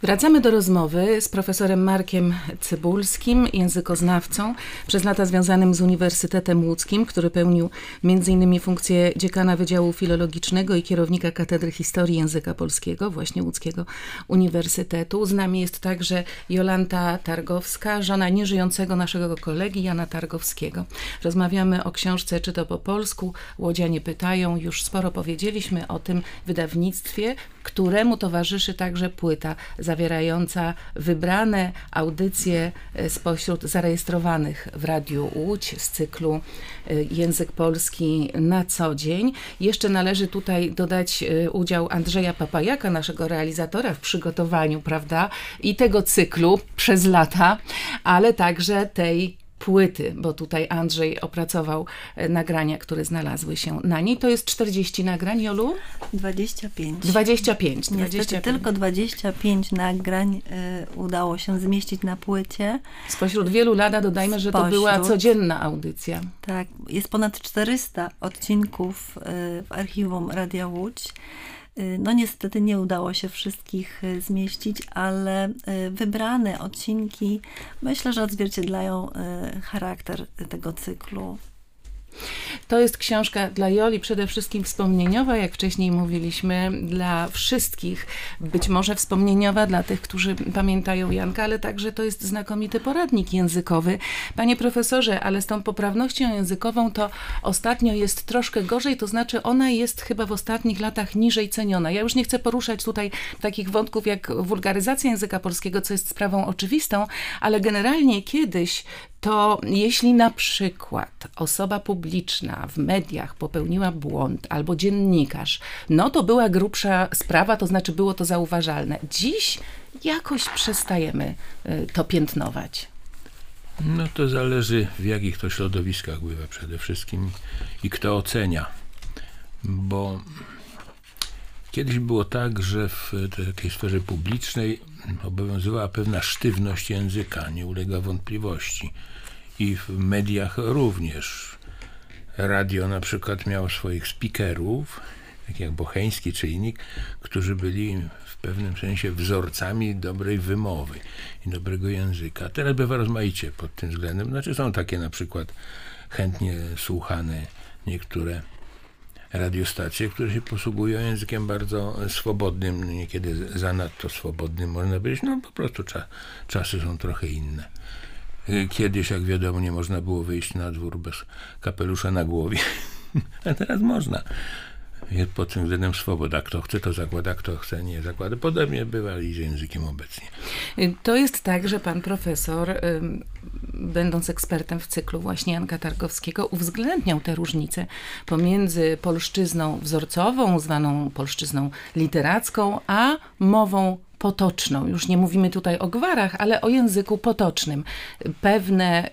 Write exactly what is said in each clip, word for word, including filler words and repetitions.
Wracamy do rozmowy z profesorem Markiem Cybulskim, językoznawcą, przez lata związanym z Uniwersytetem Łódzkim, który pełnił między innymi funkcję dziekana Wydziału Filologicznego i kierownika Katedry Historii Języka Polskiego, właśnie Łódzkiego Uniwersytetu. Z nami jest także Jolanta Targowska, żona nieżyjącego naszego kolegi Jana Targowskiego. Rozmawiamy o książce Czy to po polsku? Łodzianie pytają. Już sporo powiedzieliśmy o tym wydawnictwie, któremu towarzyszy także płyta zawierająca wybrane audycje spośród zarejestrowanych w Radiu Łódź z cyklu Język Polski na co dzień. Jeszcze należy tutaj dodać udział Andrzeja Papajaka, naszego realizatora w przygotowaniu, prawda, i tego cyklu przez lata, ale także tej płyty, bo tutaj Andrzej opracował nagrania, które znalazły się na niej. To jest czterdzieści nagrań, Jolu? dwadzieścia pięć. dwadzieścia pięć. Niestety dwadzieścia pięć. tylko dwadzieścia pięć nagrań y, udało się zmieścić na płycie. Spośród wielu lada dodajmy, że to Spośród, była codzienna audycja. Tak, jest ponad czterysta odcinków y, w archiwum Radia Łódź. No niestety nie udało się wszystkich zmieścić, ale wybrane odcinki myślę, że odzwierciedlają charakter tego cyklu. To jest książka dla Joli przede wszystkim wspomnieniowa, jak wcześniej mówiliśmy, dla wszystkich. Być może wspomnieniowa dla tych, którzy pamiętają Janka, ale także to jest znakomity poradnik językowy. Panie profesorze, ale z tą poprawnością językową to ostatnio jest troszkę gorzej, to znaczy ona jest chyba w ostatnich latach niżej ceniona. Ja już nie chcę poruszać tutaj takich wątków jak wulgaryzacja języka polskiego, co jest sprawą oczywistą, ale generalnie kiedyś to jeśli na przykład osoba publiczna w mediach popełniła błąd albo dziennikarz, no to była grubsza sprawa, to znaczy było to zauważalne. Dziś jakoś przestajemy to piętnować. No to zależy, w jakich to środowiskach bywa przede wszystkim i kto ocenia, bo kiedyś było tak, że w takiej sferze publicznej obowiązywała pewna sztywność języka, nie ulega wątpliwości. I w mediach również. Radio na przykład miało swoich speakerów, tak jak Bocheński czy inni, którzy byli w pewnym sensie wzorcami dobrej wymowy i dobrego języka. Teraz bywa rozmaicie pod tym względem. Znaczy są takie na przykład chętnie słuchane niektóre radiostacje, które się posługują językiem bardzo swobodnym, niekiedy zanadto swobodnym można powiedzieć. No po prostu cza, czasy są trochę inne. Kiedyś, jak wiadomo, nie można było wyjść na dwór bez kapelusza na głowie, a teraz można. Jest pod tym względem swoboda. Kto chce, to zakłada, kto chce, nie zakłada. Podobnie bywa i z językiem obecnie. To jest tak, że pan profesor, będąc ekspertem w cyklu właśnie Janka Targowskiego, uwzględniał te różnice pomiędzy polszczyzną wzorcową, zwaną polszczyzną literacką, a mową potoczną. Już nie mówimy tutaj o gwarach, ale o języku potocznym. Pewne,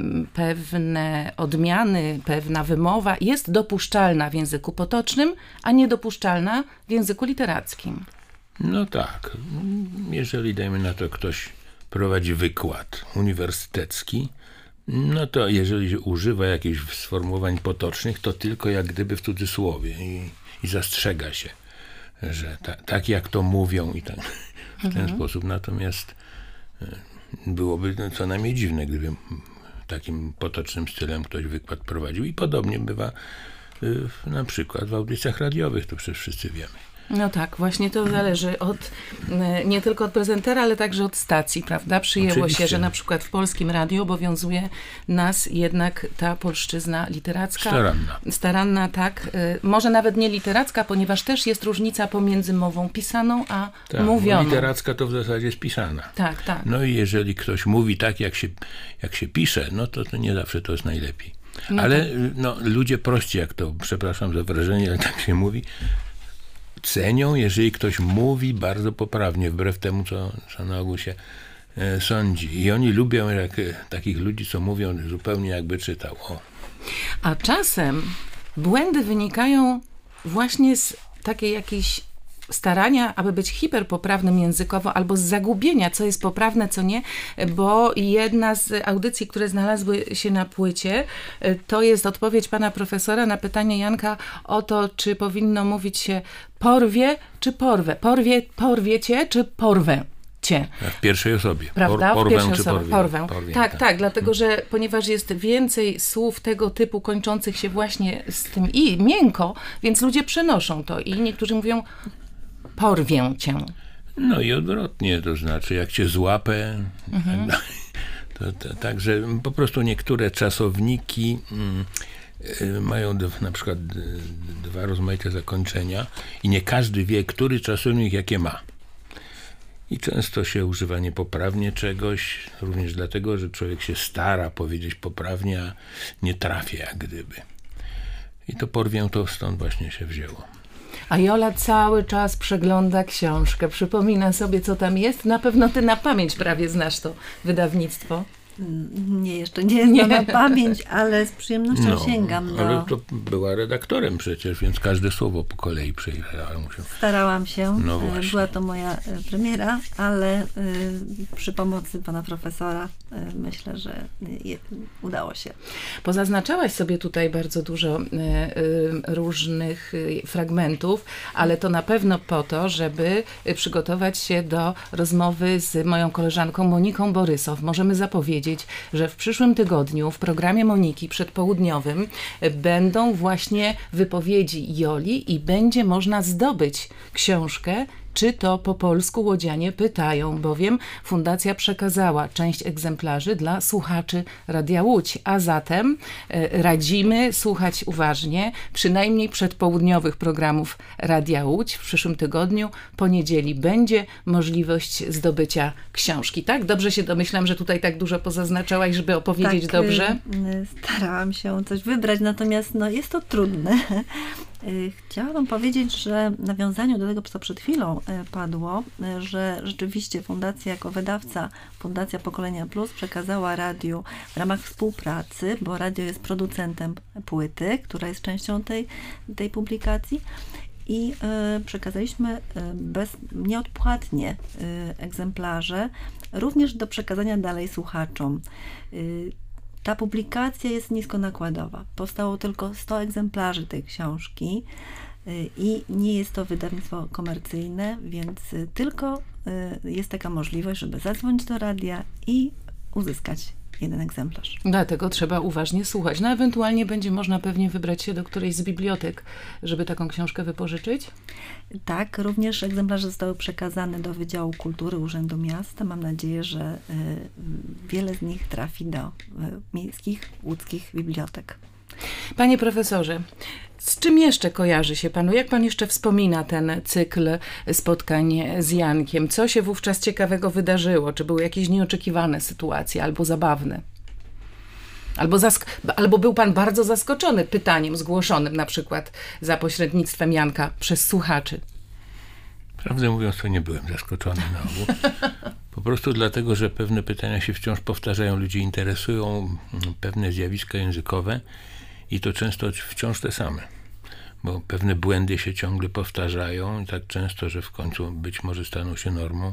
pewne odmiany, pewna wymowa jest dopuszczalna w języku potocznym, a niedopuszczalna w języku literackim. No tak. Jeżeli, dajmy na to, ktoś prowadzi wykład uniwersytecki, no to jeżeli używa jakichś sformułowań potocznych, to tylko jak gdyby w cudzysłowie i, i zastrzega się, że ta, tak jak to mówią i tak w ten mhm. sposób. Natomiast byłoby co najmniej dziwne, gdyby takim potocznym stylem ktoś wykład prowadził. I podobnie bywa na przykład w audycjach radiowych, to przecież wszyscy wiemy. No tak, właśnie to zależy od, nie tylko od prezentera, ale także od stacji, prawda? Przyjęło Oczywiście. się, że na przykład w Polskim Radiu obowiązuje nas jednak ta polszczyzna literacka. Staranna. Staranna, tak. Może nawet nie literacka, ponieważ też jest różnica pomiędzy mową pisaną a tak, mówioną. Literacka to w zasadzie jest pisana. Tak, tak. No i jeżeli ktoś mówi tak, jak się, jak się pisze, no to, to nie zawsze to jest najlepiej. No ale tak. no, ludzie prości, jak to, przepraszam za wrażenie, ale tak się mówi, cenią, jeżeli ktoś mówi bardzo poprawnie, wbrew temu, co, co na ogół się e, sądzi. I oni lubią jak, e, takich ludzi, co mówią zupełnie jakby czytał. O. A czasem błędy wynikają właśnie z takiej jakiejś starania, aby być hiperpoprawnym językowo, albo z zagubienia, co jest poprawne, co nie, bo jedna z audycji, które znalazły się na płycie, to jest odpowiedź pana profesora na pytanie Janka o to, czy powinno mówić się porwie, czy porwę. Porwie, porwie cię, czy porwę cię. W pierwszej osobie. Prawda? Por, w pierwszej czy osobie. porwę. Porwę. Porwię, tak, tak, tak, dlatego, że ponieważ jest więcej słów tego typu kończących się właśnie z tym i miękko, więc ludzie przenoszą to i niektórzy mówią porwię cię. No i odwrotnie, to znaczy jak cię złapę, mhm. tak, to, to, także po prostu niektóre czasowniki mm, y, mają d, na przykład d, dwa rozmaite zakończenia i nie każdy wie, który czasownik jakie ma. I często się używa niepoprawnie czegoś, również dlatego, że człowiek się stara powiedzieć poprawnie, a nie trafia jak gdyby. I to porwię to stąd właśnie się wzięło. A Jola cały czas przegląda książkę, przypomina sobie, co tam jest. Na pewno ty na pamięć prawie znasz to wydawnictwo. Nie, jeszcze nie, nie. na pamięć, ale z przyjemnością no, sięgam do... Ale to była redaktorem przecież, więc każde słowo po kolei przejrzała. Starałam się. No właśnie. Była to moja premiera, ale y, przy pomocy pana profesora y, myślę, że y, udało się. Pozaznaczałaś sobie tutaj bardzo dużo y, y, różnych y, fragmentów, ale to na pewno po to, żeby y, przygotować się do rozmowy z moją koleżanką Moniką Borysow. Możemy zapowiedzieć, że w przyszłym tygodniu w programie Moniki przedpołudniowym będą właśnie wypowiedzi Joli i będzie można zdobyć książkę Czy to po polsku łodzianie pytają, bowiem fundacja przekazała część egzemplarzy dla słuchaczy Radia Łódź, a zatem e, radzimy słuchać uważnie przynajmniej przedpołudniowych programów Radia Łódź. W przyszłym tygodniu, poniedzieli, będzie możliwość zdobycia książki. Tak? Dobrze się domyślam, że tutaj tak dużo pozaznaczałaś, żeby opowiedzieć tak, dobrze? Starałam się coś wybrać, natomiast no, jest to trudne. Chciałabym powiedzieć, że w nawiązaniu do tego, co przed chwilą padło, że rzeczywiście Fundacja jako wydawca, Fundacja Pokolenia Plus przekazała radiu w ramach współpracy, bo radio jest producentem płyty, która jest częścią tej, tej publikacji, i y, przekazaliśmy y, bez, nieodpłatnie y, egzemplarze, również do przekazania dalej słuchaczom. Y, Ta publikacja jest niskonakładowa. Powstało tylko sto egzemplarzy tej książki i nie jest to wydawnictwo komercyjne, więc tylko jest taka możliwość, żeby zadzwonić do radia i uzyskać jeden egzemplarz. Dlatego trzeba uważnie słuchać. No ewentualnie będzie można pewnie wybrać się do którejś z bibliotek, żeby taką książkę wypożyczyć? Tak, również egzemplarze zostały przekazane do Wydziału Kultury Urzędu Miasta. Mam nadzieję, że y, wiele z nich trafi do y, miejskich, łódzkich bibliotek. Panie profesorze, z czym jeszcze kojarzy się panu? Jak pan jeszcze wspomina ten cykl spotkań z Jankiem? Co się wówczas ciekawego wydarzyło? Czy były jakieś nieoczekiwane sytuacje albo zabawne? Albo, zask- albo był pan bardzo zaskoczony pytaniem zgłoszonym na przykład za pośrednictwem Janka przez słuchaczy? Prawdę mówiąc, to nie byłem zaskoczony na ogół. Po prostu dlatego, że pewne pytania się wciąż powtarzają, ludzie interesują pewne zjawiska językowe i to często wciąż te same, bo pewne błędy się ciągle powtarzają i tak często, że w końcu być może staną się normą.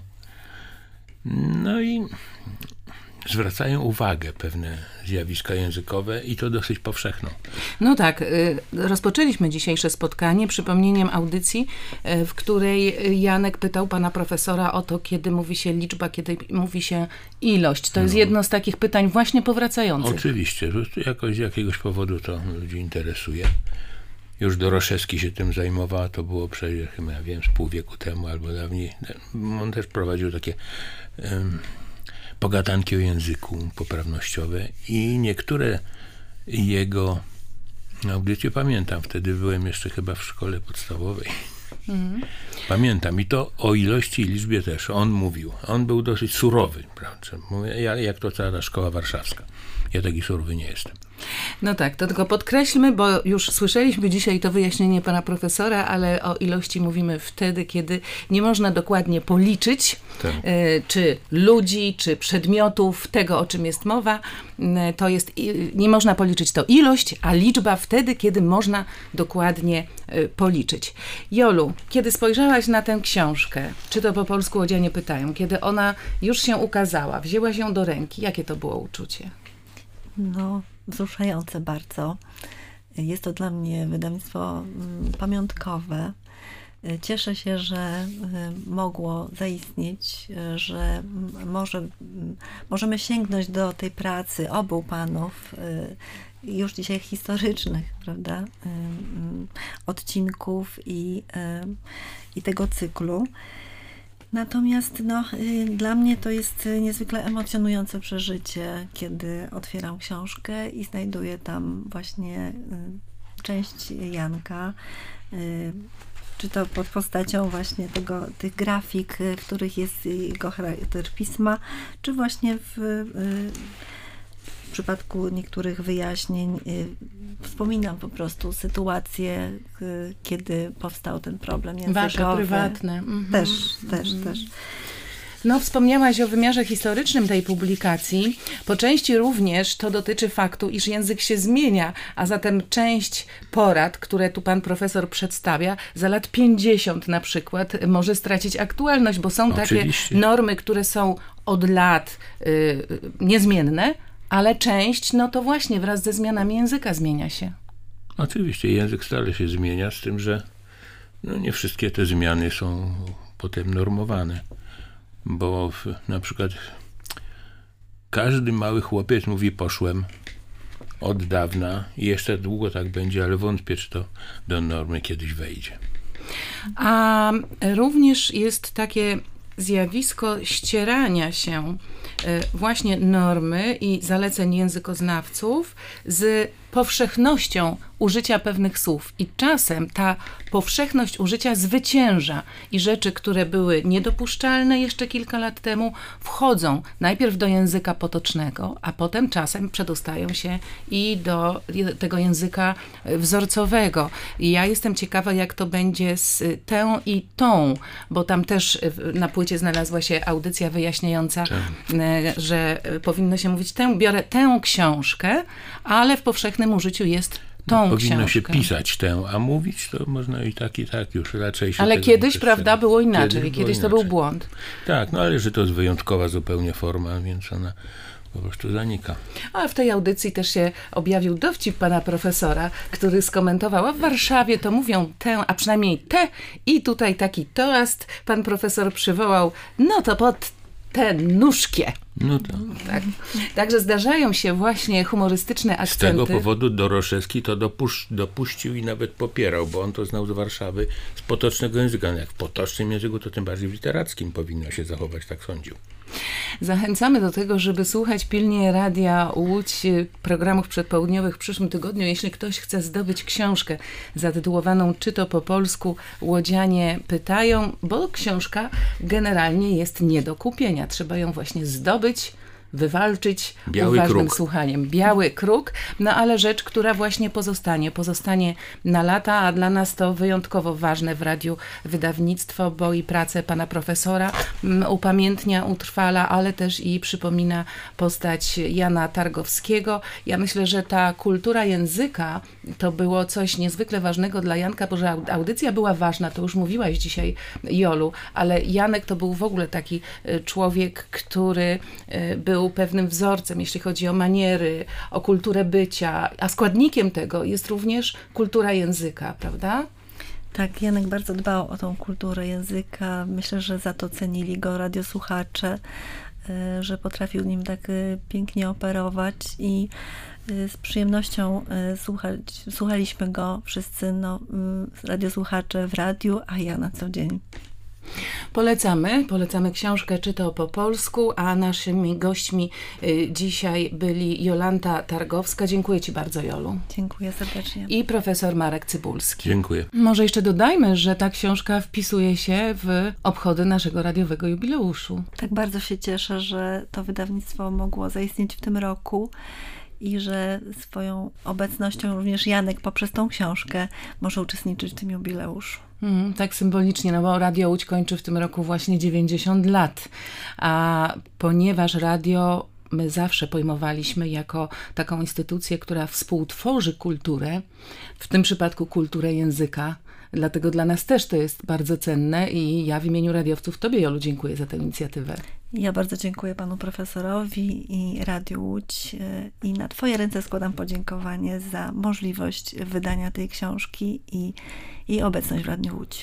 No i zwracają uwagę pewne zjawiska językowe i to dosyć powszechną. No tak, rozpoczęliśmy dzisiejsze spotkanie przypomnieniem audycji, w której Janek pytał pana profesora o to, kiedy mówi się liczba, kiedy mówi się ilość. To jest no. jedno z takich pytań właśnie powracających. Oczywiście, że jakoś z jakiegoś powodu to ludzi interesuje. Już Doroszewski się tym zajmował, to było przecież chyba, ja wiem, z pół wieku temu albo dawniej. On też prowadził takie um, pogadanki o języku poprawnościowe i niektóre jego audycje pamiętam. Wtedy byłem jeszcze chyba w szkole podstawowej. Mhm. Pamiętam i to o ilości i liczbie też. On mówił. On był dosyć surowy, prawda? Jak to cała szkoła warszawska. Ja taki surowy nie jestem. No tak, to tylko podkreślmy, bo już słyszeliśmy dzisiaj to wyjaśnienie pana profesora, ale o ilości mówimy wtedy, kiedy nie można dokładnie policzyć, tak. y, czy ludzi, czy przedmiotów, tego o czym jest mowa. Y, to jest, y, nie można policzyć to ilość, a liczba wtedy, kiedy można dokładnie y, policzyć. Jolu, kiedy spojrzałaś na tę książkę, czy to po polsku łodzianie pytają, kiedy ona już się ukazała, wzięłaś ją do ręki, jakie to było uczucie? No, wzruszające bardzo. Jest to dla mnie wydawnictwo pamiątkowe. Cieszę się, że mogło zaistnieć, że może, możemy sięgnąć do tej pracy obu panów, już dzisiaj historycznych, prawda, odcinków i, i tego cyklu. Natomiast no, dla mnie to jest niezwykle emocjonujące przeżycie, kiedy otwieram książkę i znajduję tam właśnie część Janka, czy to pod postacią właśnie tego, tych grafik, w których jest jego charakter pisma, czy właśnie w, w przypadku niektórych wyjaśnień wspominam po prostu sytuację, kiedy powstał ten problem językowy. Wasze prywatne. Mhm. Też, też, mhm. też. No, wspomniałaś o wymiarze historycznym tej publikacji. Po części również to dotyczy faktu, iż język się zmienia, a zatem część porad, które tu pan profesor przedstawia, za lat pięćdziesiąt na przykład może stracić aktualność, bo są Oczywiście. takie normy, które są od lat y, niezmienne, ale część, no to właśnie wraz ze zmianami języka zmienia się. Oczywiście, język stale się zmienia, z tym, że no nie wszystkie te zmiany są potem normowane. Bo w, na przykład każdy mały chłopiec mówi poszłem od dawna i jeszcze długo tak będzie, ale wątpię, czy to do normy kiedyś wejdzie. A również jest takie zjawisko ścierania się właśnie normy i zaleceń językoznawców z powszechnością użycia pewnych słów. I czasem ta powszechność użycia zwycięża i rzeczy, które były niedopuszczalne jeszcze kilka lat temu, wchodzą najpierw do języka potocznego, a potem czasem przedostają się i do tego języka wzorcowego. I ja jestem ciekawa, jak to będzie z tę i tą, bo tam też na płycie znalazła się audycja wyjaśniająca, tak, że powinno się mówić tę, biorę tę książkę, ale w powszechnym użyciu jest tą Powinno książkę. się pisać tę, a mówić to można i tak, i tak już raczej się. Ale kiedyś, prawda, było inaczej. Kiedyś, kiedyś było to inaczej. był błąd. Tak, no ale że to jest wyjątkowa zupełnie forma, więc ona po prostu zanika. A w tej audycji też się objawił dowcip pana profesora, który skomentował, a w Warszawie to mówią tę, a przynajmniej te i tutaj taki toast pan profesor przywołał, no to pod tę nóżkę. No to. Tak. Także zdarzają się właśnie humorystyczne akcenty. Z tego powodu Doroszewski to dopusz, dopuścił i nawet popierał, bo on to znał z Warszawy, z potocznego języka. Jak w potocznym języku, to tym bardziej w literackim powinno się zachować, tak sądził. Zachęcamy do tego, żeby słuchać pilnie Radia Łódź, programów przedpołudniowych w przyszłym tygodniu. Jeśli ktoś chce zdobyć książkę zatytułowaną Czy to po polsku Łodzianie pytają, bo książka generalnie jest nie do kupienia. Trzeba ją właśnie zdobyć, wywalczyć Biały uważnym kruk. słuchaniem. Biały kruk, no ale rzecz, która właśnie pozostanie. Pozostanie na lata, a dla nas to wyjątkowo ważne w radiu wydawnictwo, bo i pracę pana profesora m, upamiętnia, utrwala, ale też i przypomina postać Jana Targowskiego. Ja myślę, że ta kultura języka to było coś niezwykle ważnego dla Janka, bo że audycja była ważna, to już mówiłaś dzisiaj, Jolu, ale Janek to był w ogóle taki człowiek, który był pewnym wzorcem, jeśli chodzi o maniery, o kulturę bycia, a składnikiem tego jest również kultura języka, prawda? Tak, Janek bardzo dbał o tą kulturę języka. Myślę, że za to cenili go radiosłuchacze, że potrafił nim tak pięknie operować i z przyjemnością słuchać, słuchaliśmy go wszyscy, no, radiosłuchacze w radiu, a ja na co dzień. Polecamy, polecamy książkę Czy to po polsku, a naszymi gośćmi y, dzisiaj byli Jolanta Targowska. Dziękuję ci bardzo, Jolu. Dziękuję serdecznie. I profesor Marek Cybulski. Dziękuję. Może jeszcze dodajmy, że ta książka wpisuje się w obchody naszego radiowego jubileuszu. Tak, bardzo się cieszę, że to wydawnictwo mogło zaistnieć w tym roku i że swoją obecnością również Janek poprzez tą książkę może uczestniczyć w tym jubileuszu. Mm, tak symbolicznie, no bo Radio Łódź kończy w tym roku właśnie dziewięćdziesiąt lat, a ponieważ radio my zawsze pojmowaliśmy jako taką instytucję, która współtworzy kulturę, w tym przypadku kulturę języka, dlatego dla nas też to jest bardzo cenne i ja w imieniu radiowców Tobie, Jolu, dziękuję za tę inicjatywę. Ja bardzo dziękuję panu profesorowi i Radiu Łódź i na twoje ręce składam podziękowanie za możliwość wydania tej książki i, i obecność w Radiu Łódź.